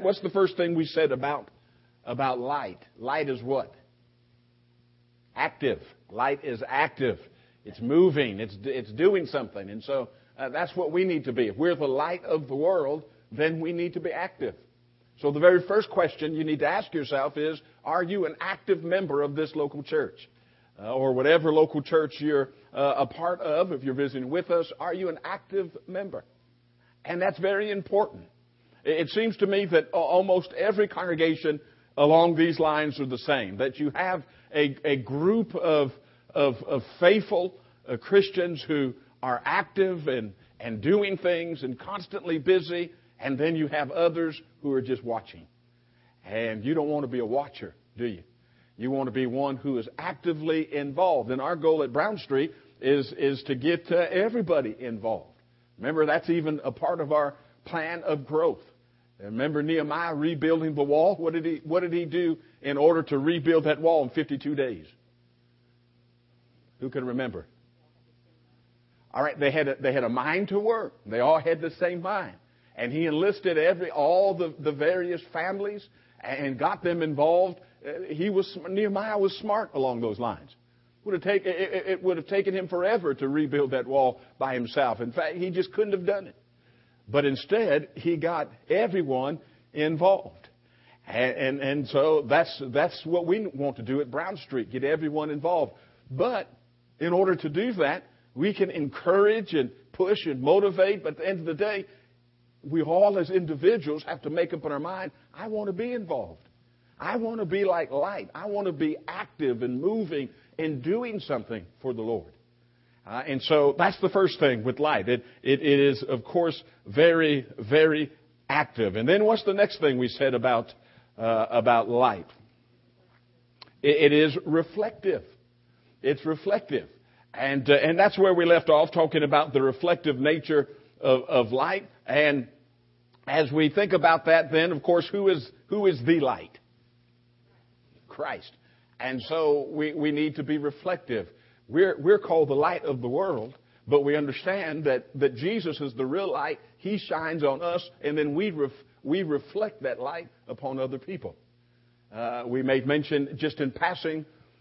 what's the first thing we said about light? Light is what? Active. Light is active. It's moving. It's doing something. And so that's what we need to be. If we're the light of the world, then we need to be active. So the very first question you need to ask yourself is, are you an active member of this local church? Or whatever local church you're a part of, if you're visiting with us, are you an active member? And that's very important. It seems to me that almost every congregation along these lines are the same, that you have a group of faithful Christians who are active and doing things and constantly busy, and then you have others who are just watching. And you don't want to be a watcher, do you? You want to be one who is actively involved. And our goal at Brown Street is to get everybody involved. Remember, that's even a part of our plan of growth. Remember Nehemiah rebuilding the wall? What did he do in order to rebuild that wall in 52 days? Who can remember? All right, they had a mind to work. They all had the same mind. And he enlisted all the various families and got them involved. Nehemiah was smart along those lines. It would have taken him forever to rebuild that wall by himself. In fact, he just couldn't have done it. But instead, he got everyone involved. And so that's what we want to do at Brown Street, get everyone involved. But in order to do that, we can encourage and push and motivate. But at the end of the day, we all as individuals have to make up in our mind, I want to be involved. I want to be like light. I want to be active and moving and doing something for the Lord. And so that's the first thing with light. It is, of course, very, very active. And then what's the next thing we said about light? It is reflective. It's reflective. And that's where we left off, talking about the reflective nature of light. And as we think about that, then, of course, who is the light? Christ. And so we need to be reflective. We're called the light of the world, but we understand that Jesus is the real light. He shines on us, and then we reflect that light upon other people. We made mention just in passing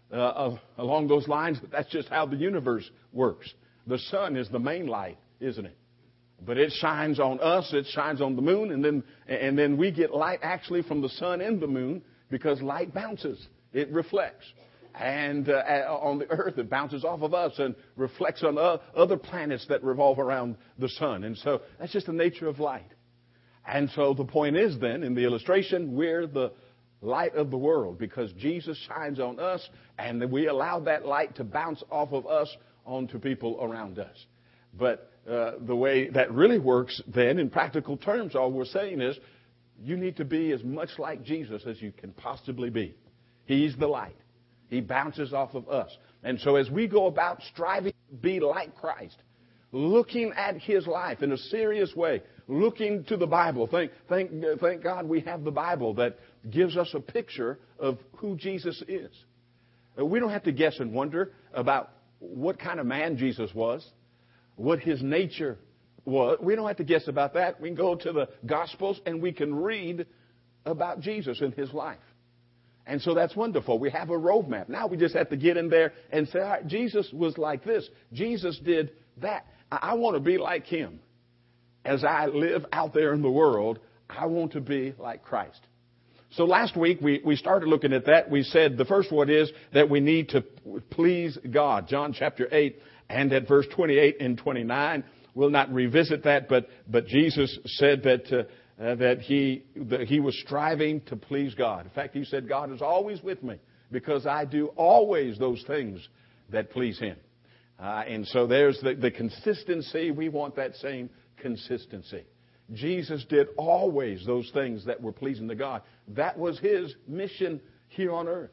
along those lines, but that's just how the universe works. The sun is the main light, isn't it? But it shines on us, it shines on the moon, and then we get light actually from the sun and the moon, because light bounces. It reflects. And on the earth, it bounces off of us and reflects on other planets that revolve around the sun. And so that's just the nature of light. And so the point is then, in the illustration, we're the light of the world because Jesus shines on us, and then we allow that light to bounce off of us onto people around us. But the way that really works then, in practical terms, all we're saying is you need to be as much like Jesus as you can possibly be. He's the light. He bounces off of us. And so as we go about striving to be like Christ, looking at His life in a serious way, looking to the Bible. Thank God we have the Bible that gives us a picture of who Jesus is. We don't have to guess and wonder about what kind of man Jesus was, what His nature was. We don't have to guess about that. We can go to the Gospels and we can read about Jesus and His life. And so that's wonderful. We have a roadmap. Now we just have to get in there and say, all right, Jesus was like this. Jesus did that. I want to be like Him. As I live out there in the world, I want to be like Christ. So last week we started looking at that. We said the first one is that we need to please God. John chapter 8 and at verse 28 and 29. We'll not revisit that, but Jesus said that he was striving to please God. In fact, He said, God is always with me because I do always those things that please Him. And so there's the consistency. We want that same consistency. Jesus did always those things that were pleasing to God. That was His mission here on earth.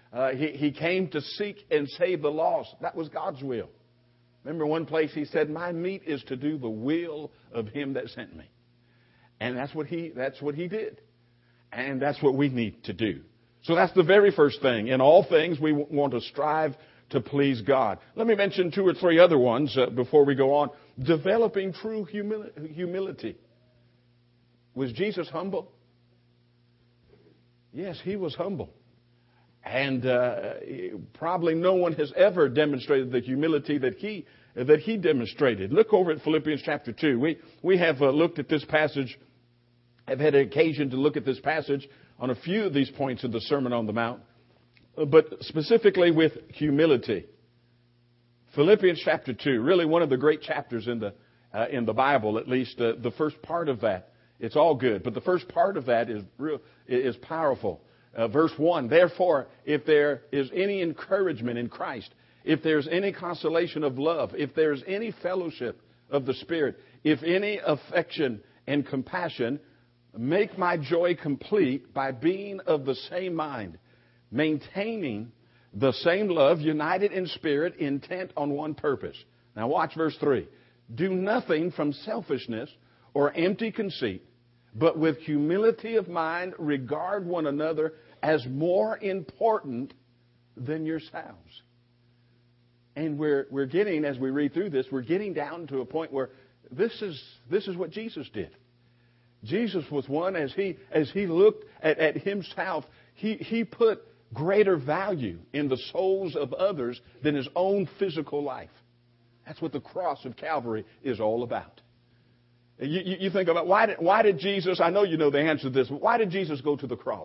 He came to seek and save the lost. That was God's will. Remember one place He said, my meat is to do the will of Him that sent me. And that's what he did. And that's what we need to do. So that's the very first thing. In all things, we want to strive to please God. Let me mention 2 or 3 other ones before we go on. Developing true humility. Was Jesus humble? Yes, he was humble. And probably no one has ever demonstrated the humility that he demonstrated. Look over at Philippians chapter 2. We have looked at this passage. I've had an occasion to look at this passage on a few of these points of the Sermon on the Mount, but specifically with humility. Philippians chapter 2, really one of the great chapters in the Bible, at least the first part of that. It's all good, but the first part of that is powerful. Verse 1, therefore, if there is any encouragement in Christ, if there's any consolation of love, if there's any fellowship of the Spirit, if any affection and compassion, make my joy complete by being of the same mind, maintaining the same love, united in spirit, intent on one purpose. Now watch verse 3. Do nothing from selfishness or empty conceit, but with humility of mind regard one another as more important than yourselves. And we're getting, as we read through this, we're getting down to a point where this is what Jesus did. Jesus was one, as he looked at himself, he put greater value in the souls of others than his own physical life. That's what the cross of Calvary is all about. You think about why did Jesus, I know you know the answer to this, but why did Jesus go to the cross?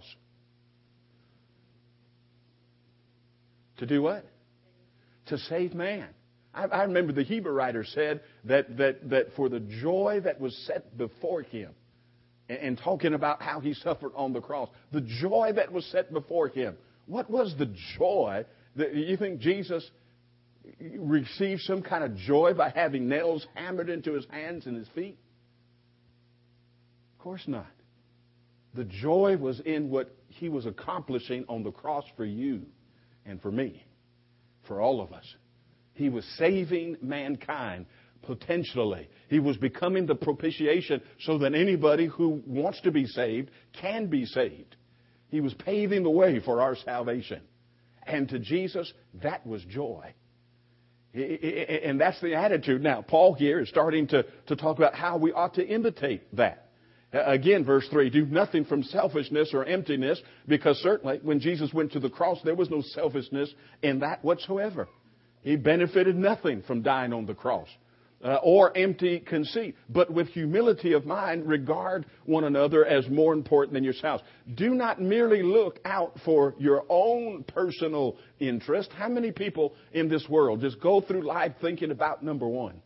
To do what? To save man. I remember the Hebrew writer said that for the joy that was set before him, and talking about how he suffered on the cross, the joy that was set before him. What was the joy? You think Jesus received some kind of joy by having nails hammered into his hands and his feet? Of course not. The joy was in what he was accomplishing on the cross for you and for me, for all of us. He was saving mankind potentially. He was becoming the propitiation so that anybody who wants to be saved can be saved. He was paving the way for our salvation. And to Jesus, that was joy. And that's the attitude. Now, Paul here is starting to talk about how we ought to imitate that. Again, verse 3, do nothing from selfishness or emptiness, because certainly when Jesus went to the cross, there was no selfishness in that whatsoever. He benefited nothing from dying on the cross. Or empty conceit, but with humility of mind, regard one another as more important than yourselves. Do not merely look out for your own personal interest. How many people in this world just go through life thinking about number one?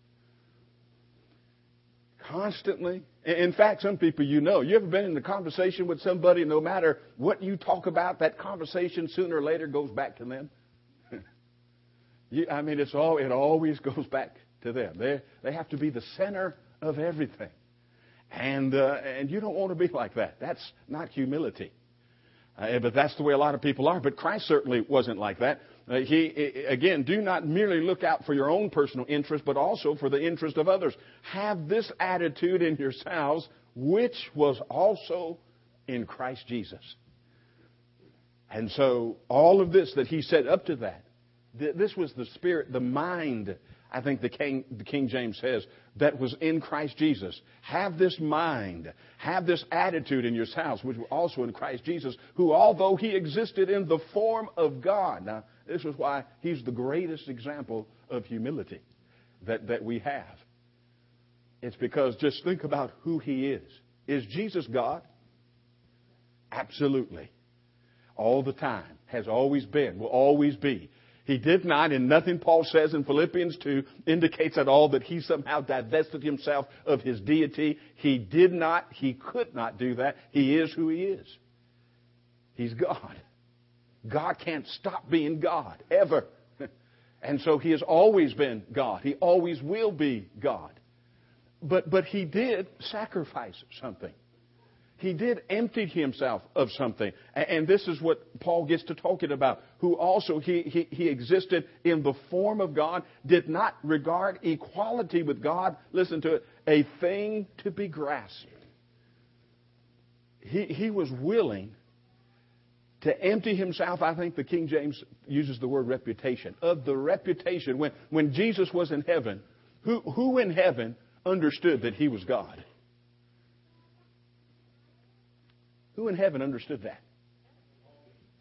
Constantly. In fact, some people you ever been in a conversation with somebody, no matter what you talk about, that conversation sooner or later goes back to them? It always goes back to them. They have to be the center of everything. And you don't want to be like that. That's not humility. But that's the way a lot of people are. But Christ certainly wasn't like that. Again, do not merely look out for your own personal interest, but also for the interest of others. Have this attitude in yourselves, which was also in Christ Jesus. And so all of this that he said up to that, this was the spirit, the mind, I think the King James says, that was in Christ Jesus. Have this mind, have this attitude in yourselves, which was also in Christ Jesus, who although he existed in the form of God. Now, this is why he's the greatest example of humility that we have. It's because just think about who he is. Is Jesus God? Absolutely. All the time. Has always been. Will always be. He did not, and nothing Paul says in Philippians 2 indicates at all that he somehow divested himself of his deity. He did not, he could not do that. He is who he is. He's God. God can't stop being God, ever. And so he has always been God. He always will be God. But he did sacrifice something. He did empty himself of something. And this is what Paul gets to talking about. Who also, he existed in the form of God, did not regard equality with God, listen to it, a thing to be grasped. He was willing to empty himself. I think the King James uses the word reputation. Of the reputation. When Jesus was in heaven, who in heaven understood that he was God? Who in heaven understood that?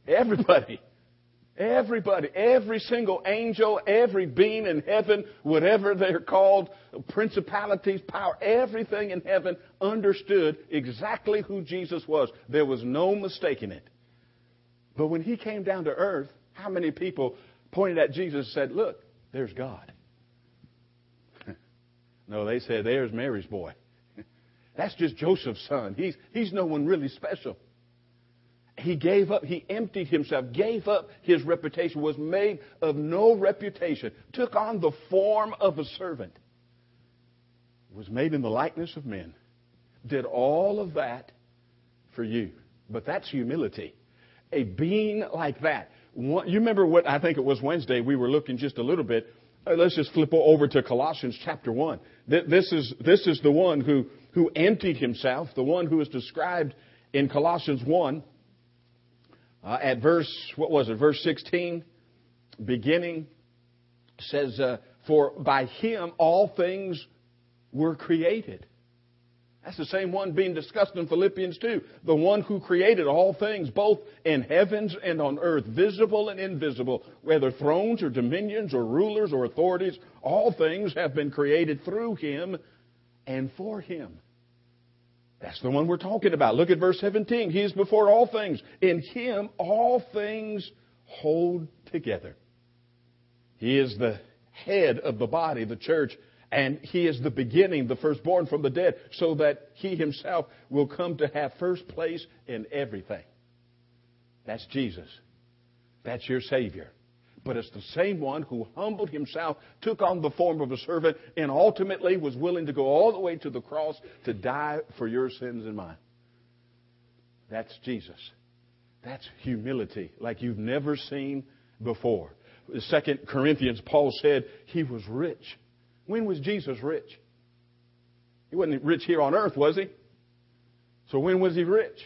Everybody. Everybody, every single angel, every being in heaven, whatever they're called, principalities, power, everything in heaven understood exactly who Jesus was. There was no mistaking it. But when he came down to earth, how many people pointed at Jesus and said, look, there's God? No, they said, there's Mary's boy. That's just Joseph's son. He's no one really special. He gave up, he emptied himself, gave up his reputation, was made of no reputation, took on the form of a servant, was made in the likeness of men, did all of that for you. But that's humility. A being like that. You remember what, I think it was Wednesday, we were looking just a little bit. Let's just flip over to Colossians chapter 1. This is the one who emptied himself, the one who is described in Colossians 1. At verse 16, beginning, says, for by him all things were created. That's the same one being discussed in Philippians 2. The one who created all things, both in heavens and on earth, visible and invisible, whether thrones or dominions or rulers or authorities, all things have been created through him and for him. That's the one we're talking about. Look at verse 17. He is before all things. In him all things hold together. He is the head of the body, the church, and he is the beginning, the firstborn from the dead, so that he himself will come to have first place in everything. That's Jesus. That's your Savior. But it's the same one who humbled himself, took on the form of a servant, and ultimately was willing to go all the way to the cross to die for your sins and mine. That's Jesus. That's humility like you've never seen before. 2 Corinthians, Paul said he was rich. When was Jesus rich? He wasn't rich here on earth, was he? So when was he rich?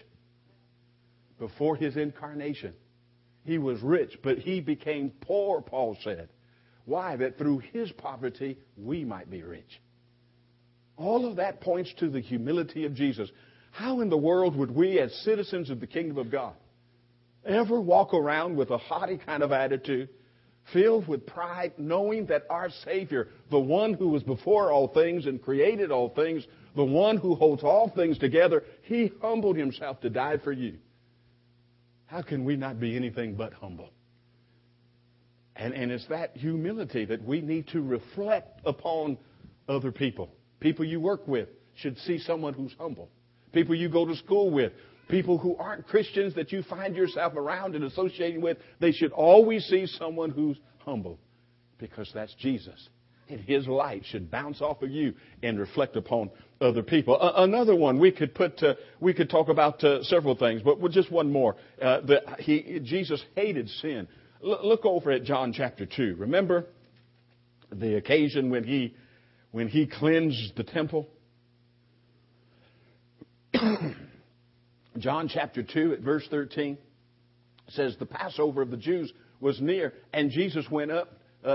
Before his incarnation. He was rich, but he became poor, Paul said. Why? That through his poverty, we might be rich. All of that points to the humility of Jesus. How in the world would we, as citizens of the kingdom of God, ever walk around with a haughty kind of attitude, filled with pride, knowing that our Savior, the one who was before all things and created all things, the one who holds all things together, he humbled himself to die for you? How can we not be anything but humble? And it's that humility that we need to reflect upon other people. People you work with should see someone who's humble. People you go to school with. People who aren't Christians that you find yourself around and associating with. They should always see someone who's humble. Because that's Jesus. And his light should bounce off of you and reflect upon other people. Another one we could talk about several things, but just one more. Jesus hated sin. Look over at John chapter 2. Remember the occasion when he cleansed the temple? John chapter 2 at verse 13 says the Passover of the Jews was near, and Jesus went up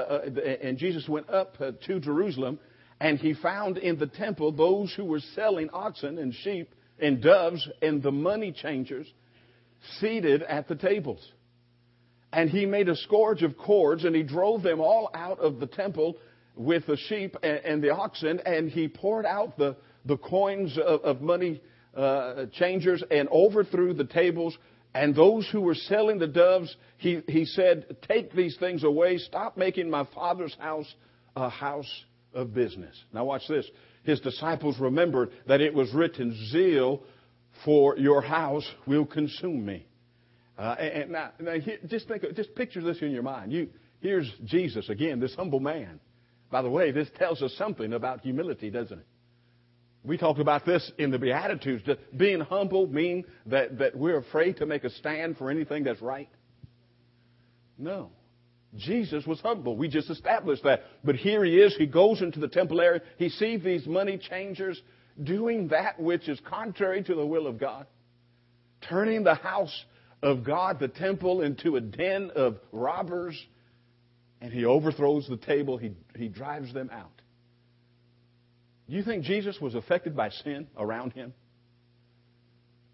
to Jerusalem, and he found in the temple those who were selling oxen and sheep and doves and the money changers seated at the tables. And he made a scourge of cords, and he drove them all out of the temple with the sheep and the oxen, and he poured out the coins of money changers and overthrew the tables. And those who were selling the doves, he said, take these things away. Stop making my Father's house a house of business. Now watch this. His disciples remembered that it was written, zeal for your house will consume me. Now just picture this in your mind. Here's Jesus again, this humble man. By the way, this tells us something about humility, doesn't it? We talked about this in the Beatitudes. Does being humble mean that we're afraid to make a stand for anything that's right? No. Jesus was humble. We just established that. But here he is. He goes into the temple area. He sees these money changers doing that which is contrary to the will of God. Turning the house of God, the temple, into a den of robbers. And he overthrows the table. He drives them out. Do you think Jesus was affected by sin around him?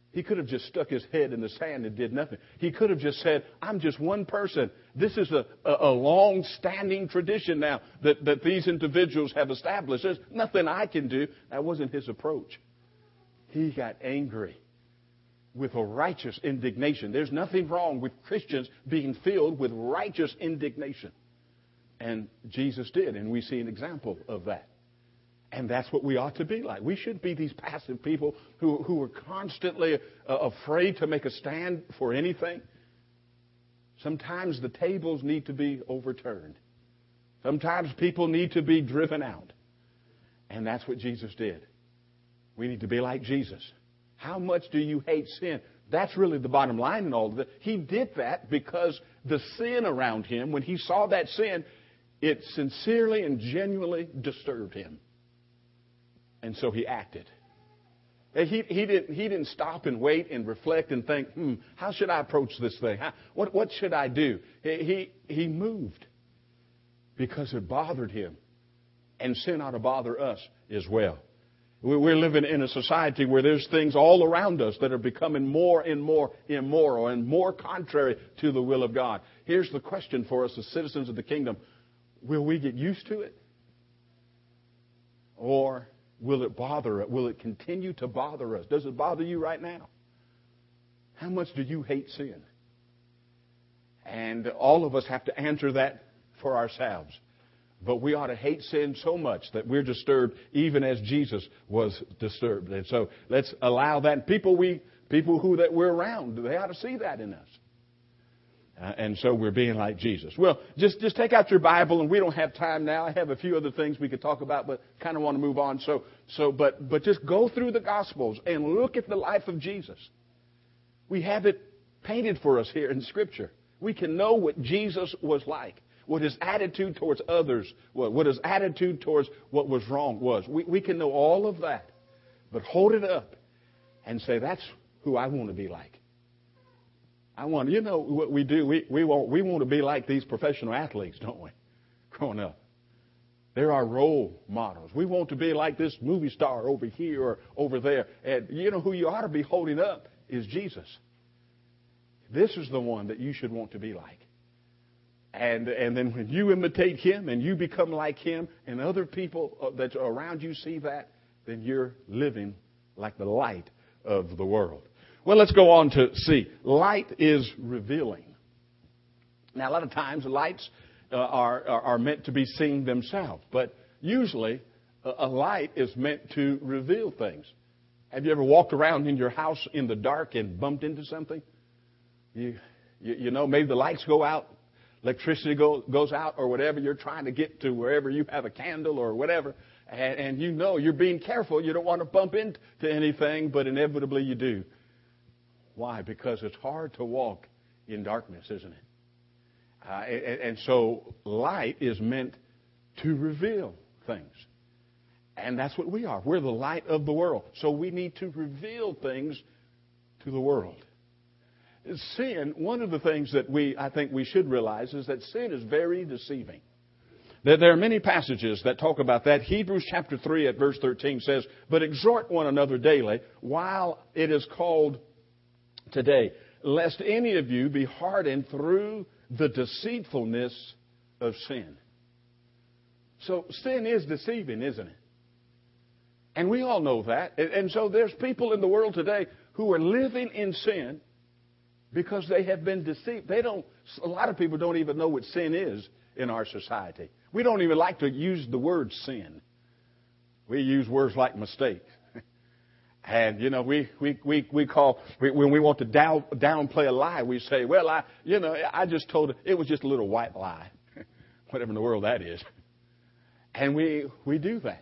He could have just stuck his head in the sand and did nothing. He could have just said, I'm just one person. This is a long-standing tradition now that these individuals have established. There's nothing I can do. That wasn't his approach. He got angry with a righteous indignation. There's nothing wrong with Christians being filled with righteous indignation. And Jesus did, and we see an example of that. And that's what we ought to be like. We should be these passive people who are constantly afraid to make a stand for anything. Sometimes the tables need to be overturned. Sometimes people need to be driven out. And that's what Jesus did. We need to be like Jesus. How much do you hate sin? That's really the bottom line in all of it. He did that because the sin around him, when he saw that sin, it sincerely and genuinely disturbed him. And so he acted. He didn't stop and wait and reflect and think, how should I approach this thing? What should I do? He moved because it bothered him. And sin ought to bother us as well. We're living in a society where there's things all around us that are becoming more and more immoral and more contrary to the will of God. Here's the question for us as citizens of the kingdom. Will we get used to it? Or will it bother us? Will it continue to bother us? Does it bother you right now? How much do you hate sin? And all of us have to answer that for ourselves. But we ought to hate sin so much that we're disturbed even as Jesus was disturbed. And so let's allow that. People who that we're around, they ought to see that in us. And so we're being like Jesus. Well, just take out your Bible, and we don't have time now. I have a few other things we could talk about, but kind of want to move on. But just go through the Gospels and look at the life of Jesus. We have it painted for us here in Scripture. We can know what Jesus was like, what his attitude towards others was, what his attitude towards what was wrong was. We can know all of that, but hold it up and say, that's who I want to be like. You know what we do? We want to be like these professional athletes, don't we? Growing up. They're our role models. We want to be like this movie star over here or over there. And you know who you ought to be holding up is Jesus. This is the one that you should want to be like. And then when you imitate him and you become like him and other people that are around you see that, then you're living like the light of the world. Well, let's go on to see. Light is revealing. Now, a lot of times lights are meant to be seen themselves, but usually a light is meant to reveal things. Have you ever walked around in your house in the dark and bumped into something? You know, maybe the lights go out, electricity goes out, or whatever. You're trying to get to wherever you have a candle or whatever, and you know you're being careful. You don't want to bump into anything, but inevitably you do. Why? Because it's hard to walk in darkness, isn't it? And so light is meant to reveal things. And that's what we are. We're the light of the world. So we need to reveal things to the world. Sin, one of the things that I think we should realize is that sin is very deceiving. There are many passages that talk about that. Hebrews chapter 3 at verse 13 says, but exhort one another daily while it is called today, lest any of you be hardened through the deceitfulness of sin. So sin is deceiving, isn't it? And we all know that. And so there's people in the world today who are living in sin because they have been deceived. A lot of people don't even know what sin is in our society. We don't even like to use the word sin. We use words like mistake. And, you know, we call, when we want to downplay a lie, we say, well, I just told it was just a little white lie. Whatever in the world that is. And we do that.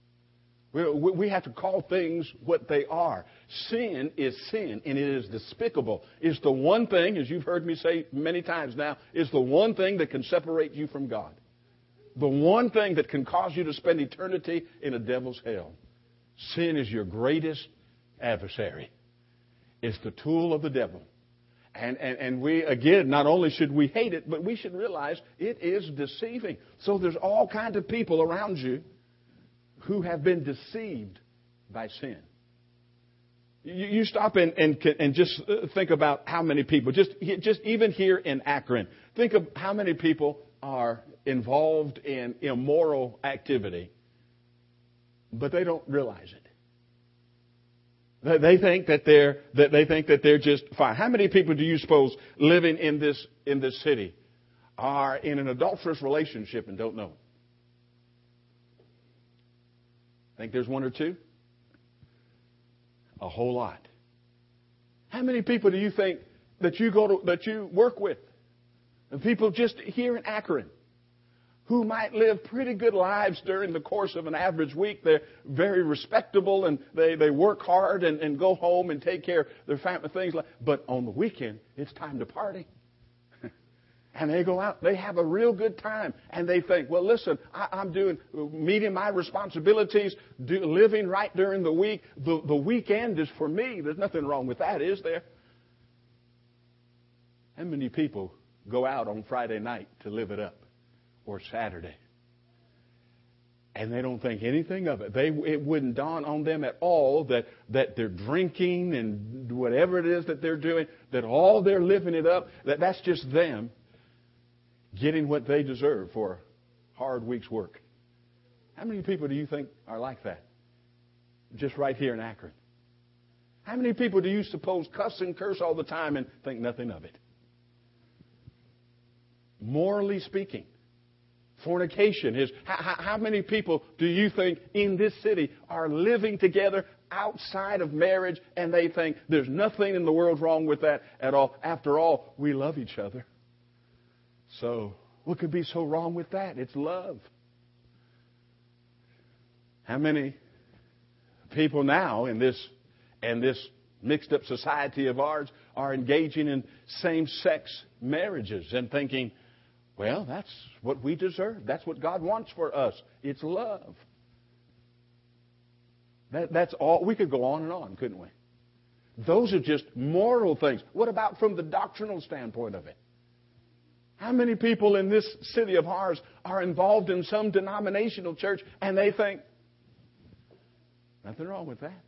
We have to call things what they are. Sin is sin, and it is despicable. It's the one thing, as you've heard me say many times now, is the one thing that can separate you from God. The one thing that can cause you to spend eternity in a devil's hell. Sin is your greatest adversary. It's the tool of the devil. And we, again, not only should we hate it, but we should realize it is deceiving. So there's all kinds of people around you who have been deceived by sin. You stop and just think about how many people, just even here in Akron, think of how many people are involved in immoral activity, but they don't realize it. They think that they're just fine. How many people do you suppose living in this city are in an adulterous relationship and don't know it? Think there's one or two? A whole lot. How many people do you think that you work with? And people just here in Akron who might live pretty good lives during the course of an average week. They're very respectable and they work hard and go home and take care of their family things. But on the weekend, it's time to party. And they go out, they have a real good time. And they think, well, listen, I'm meeting my responsibilities, living right during the week. The weekend is for me. There's nothing wrong with that, is there? How many people go out on Friday night to live it up? Or Saturday? And they don't think anything of it. It wouldn't dawn on them at all that they're drinking and whatever it is that they're doing, that all they're living it up, that's just them getting what they deserve for a hard week's work. How many people do you think are like that? Just right here in Akron. How many people do you suppose cuss and curse all the time and think nothing of it? Morally speaking, fornication is... How many people do you think in this city are living together outside of marriage and they think there's nothing in the world wrong with that at all? After all, we love each other. So, what could be so wrong with that? It's love. How many people now in this mixed up society of ours are engaging in same-sex marriages and thinking, well, that's what we deserve. That's what God wants for us. It's love. That's all. We could go on and on, couldn't we? Those are just moral things. What about from the doctrinal standpoint of it? How many people in this city of ours are involved in some denominational church and they think, nothing wrong with that?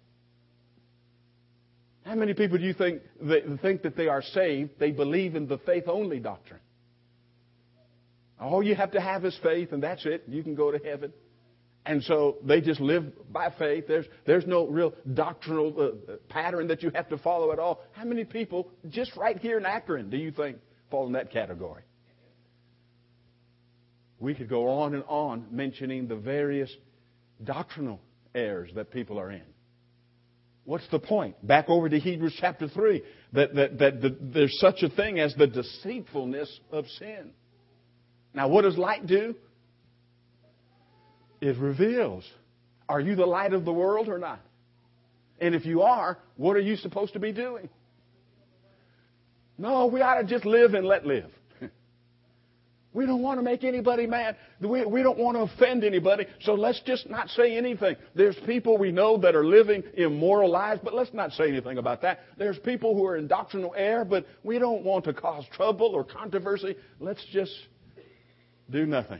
How many people do you think that they are saved? They believe in the faith-only doctrine. All you have to have is faith, and that's it. You can go to heaven. And so they just live by faith. There's no real doctrinal pattern that you have to follow at all. How many people, just right here in Akron, do you think fall in that category? We could go on and on mentioning the various doctrinal errors that people are in. What's the point? Back over to Hebrews chapter 3, that there's such a thing as the deceitfulness of sin. Now, what does light do? It reveals. Are you the light of the world or not? And if you are, what are you supposed to be doing? No, we ought to just live and let live. We don't want to make anybody mad. We don't want to offend anybody, so let's just not say anything. There's people we know that are living immoral lives, but let's not say anything about that. There's people who are in doctrinal error, but we don't want to cause trouble or controversy. Let's just do nothing.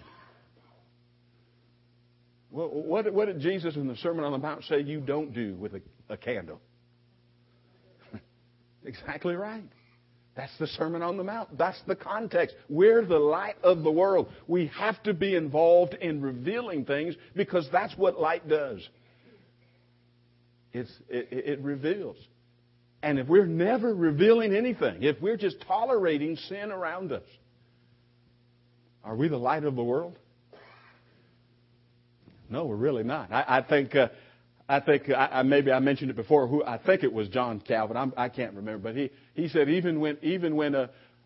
What did Jesus in the Sermon on the Mount say you don't do with a candle? Exactly right. That's the Sermon on the Mount. That's the context. We're the light of the world. We have to be involved in revealing things because that's what light does. It reveals. And if we're never revealing anything, if we're just tolerating sin around us, are we the light of the world? No, we're really not. I think maybe I mentioned it before. I think it was John Calvin. I can't remember, but he said even when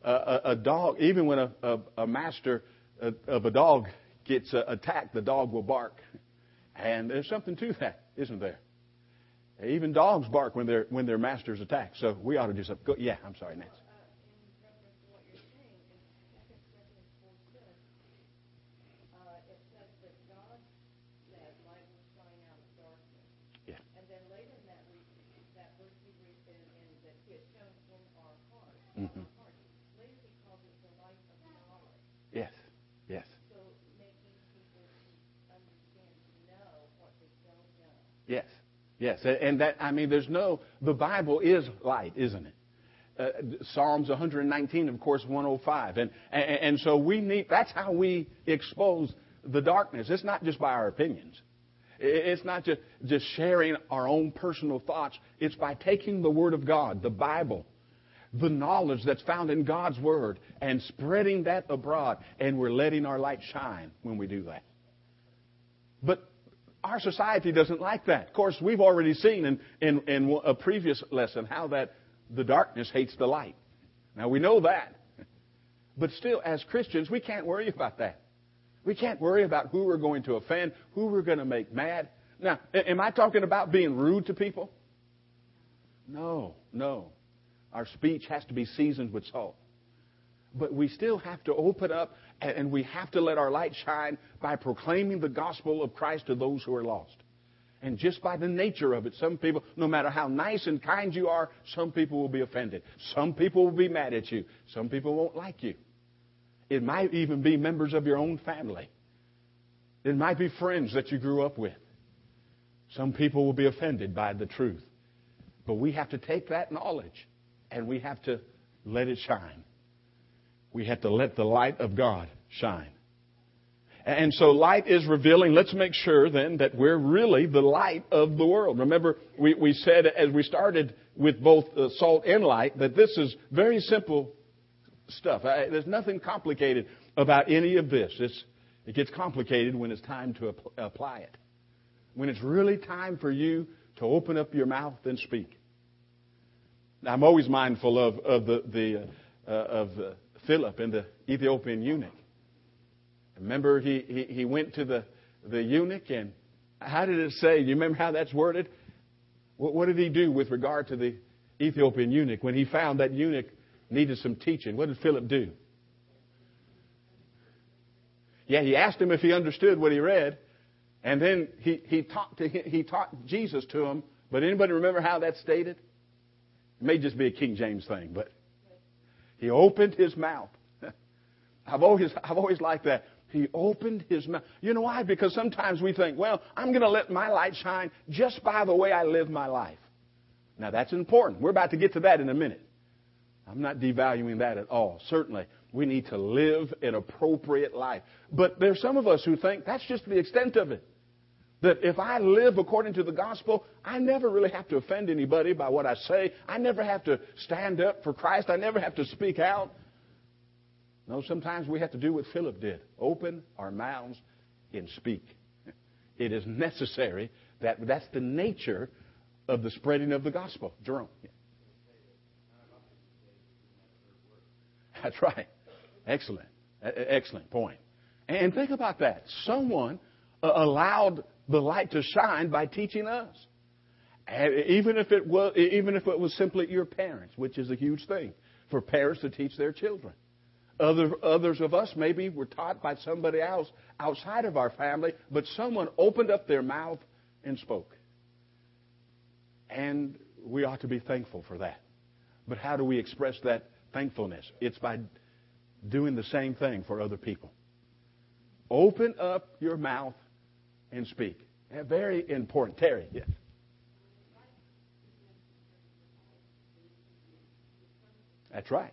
a master of a dog gets attacked, the dog will bark, and there's something to that, isn't there? Even dogs bark when their master's attacked. So we ought to do something. Go, yeah, I'm sorry, Nancy. Mm-hmm. Yes, yes. So making people understand to know what they don't know. Yes, Yes, and that, I mean, the Bible is light, isn't it? Psalms 119, of course, 105. And so that's how we expose the darkness. It's not just by our opinions. It's not just sharing our own personal thoughts. It's by taking the Word of God, the Bible, the knowledge that's found in God's Word, and spreading that abroad. And we're letting our light shine when we do that. But our society doesn't like that. Of course, we've already seen in a previous lesson how that the darkness hates the light. Now, we know that. But still, as Christians, we can't worry about that. We can't worry about who we're going to offend, who we're going to make mad. Now, am I talking about being rude to people? No. Our speech has to be seasoned with salt. But we still have to open up, and we have to let our light shine by proclaiming the gospel of Christ to those who are lost. And just by the nature of it, some people, no matter how nice and kind you are, some people will be offended. Some people will be mad at you. Some people won't like you. It might even be members of your own family. It might be friends that you grew up with. Some people will be offended by the truth. But we have to take that knowledge and we have to let it shine. We have to let the light of God shine. And so light is revealing. Let's make sure then that we're really the light of the world. Remember, we said as we started with both salt and light that this is very simple stuff. There's nothing complicated about any of this. It gets complicated when it's time to apply it. When it's really time for you to open up your mouth and speak. Now, I'm always mindful of Philip and the Ethiopian eunuch. Remember, he went to the eunuch, and how did it say? You remember how that's worded? What did he do with regard to the Ethiopian eunuch when he found that eunuch needed some teaching? What did Philip do? Yeah, he asked him if he understood what he read, and then he taught Jesus to him. But anybody remember how that's stated? It may just be a King James thing, but he opened his mouth. I've always liked that. He opened his mouth. You know why? Because sometimes we think, well, I'm going to let my light shine just by the way I live my life. Now, that's important. We're about to get to that in a minute. I'm not devaluing that at all. Certainly, we need to live an appropriate life. But there's some of us who think that's just the extent of it. That if I live according to the gospel, I never really have to offend anybody by what I say. I never have to stand up for Christ. I never have to speak out. No, sometimes we have to do what Philip did. Open our mouths and speak. It is necessary. That's the nature of the spreading of the gospel. Jerome. That's right. Excellent. Excellent point. And think about that. Someone allowed the light to shine by teaching us. And even if it was simply your parents, which is a huge thing for parents to teach their children. Others of us maybe were taught by somebody else outside of our family, but someone opened up their mouth and spoke. And we ought to be thankful for that. But how do we express that thankfulness? It's by doing the same thing for other people. Open up your mouth and speak. Very important. Terry, yes. That's right.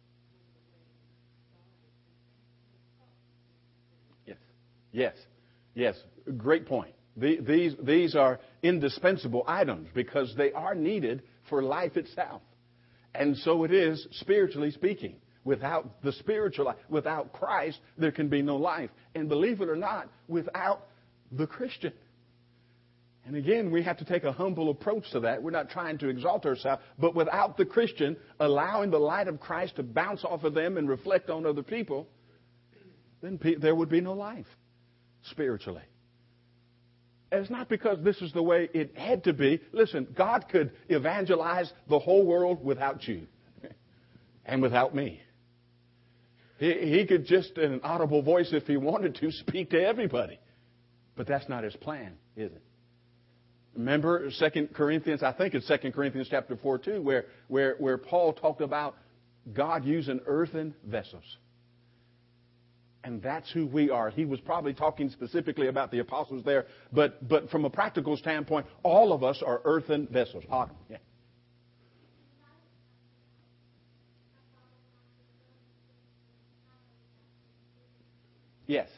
Yes. Great point. These are indispensable items because they are needed for life itself. And so it is spiritually speaking. Without the spiritual life, without Christ, there can be no life. And believe it or not, without the Christian. And again, we have to take a humble approach to that. We're not trying to exalt ourselves. But without the Christian, allowing the light of Christ to bounce off of them and reflect on other people, then there would be no life spiritually. And it's not because this is the way it had to be. Listen, God could evangelize the whole world without you and without me. He could just, in an audible voice, if He wanted to, speak to everybody. But that's not His plan, is it? Remember 2 Corinthians, I think it's 2 Corinthians chapter 4 too, where Paul talked about God using earthen vessels. And that's who we are. He was probably talking specifically about the apostles there, but from a practical standpoint, all of us are earthen vessels. Autumn, yeah. Yes.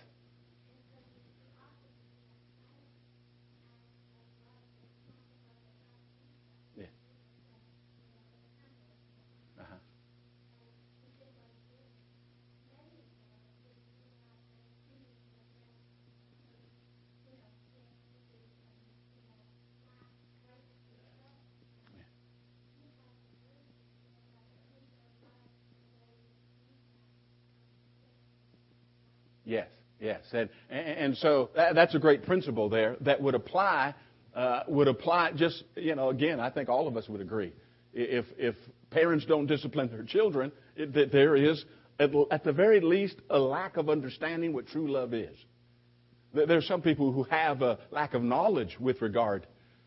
Yeah. Uh-huh. Yes, yes, and so that's a great principle there that would apply. Just again, I think all of us would agree. If parents don't discipline their children, that there is at the very least a lack of understanding what true love is. There's some people who have a lack of knowledge with regard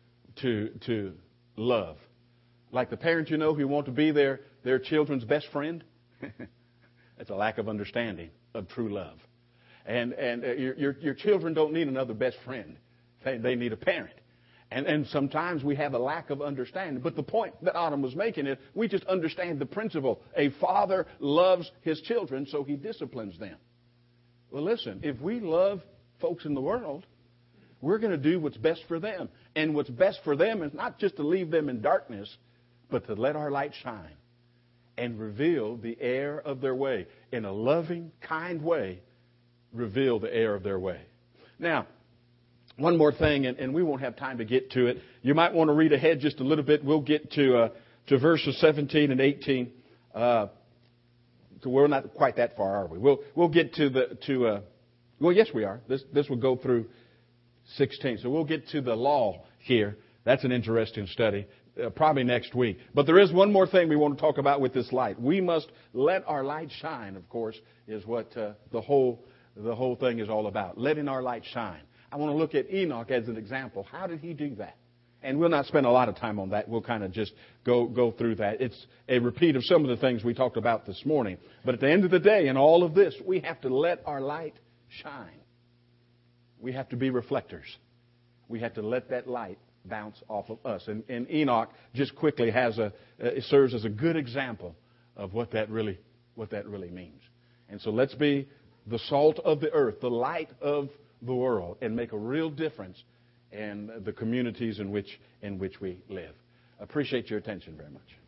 to love, like the parents who want to be their children's best friend. That's a lack of understanding of true love. And your children don't need another best friend. They need a parent. And sometimes we have a lack of understanding. But the point that Autumn was making is we just understand the principle. A father loves his children, so he disciplines them. Well, listen, if we love folks in the world, we're going to do what's best for them. And what's best for them is not just to leave them in darkness, but to let our light shine and reveal the error of their way. In a loving, kind way, reveal the error of their way. Now, one more thing, and we won't have time to get to it. You might want to read ahead just a little bit. We'll get to verses 17 and 18. So we're not quite that far, are we? We'll get well, yes, we are. This will go through 16. So we'll get to the law here. That's an interesting study. Probably next week. But there is one more thing we want to talk about with this light. We must let our light shine, of course, is what the whole thing is all about. Letting our light shine. I want to look at Enoch as an example. How did he do that? And we'll not spend a lot of time on that. We'll kind of just go through that. It's a repeat of some of the things we talked about this morning. But at the end of the day, in all of this, we have to let our light shine. We have to be reflectors. We have to let that light bounce off of us. And Enoch just quickly it serves as a good example of what that really means. And so let's be the salt of the earth, the light of the world, and make a real difference in the communities in which we live. Appreciate your attention very much.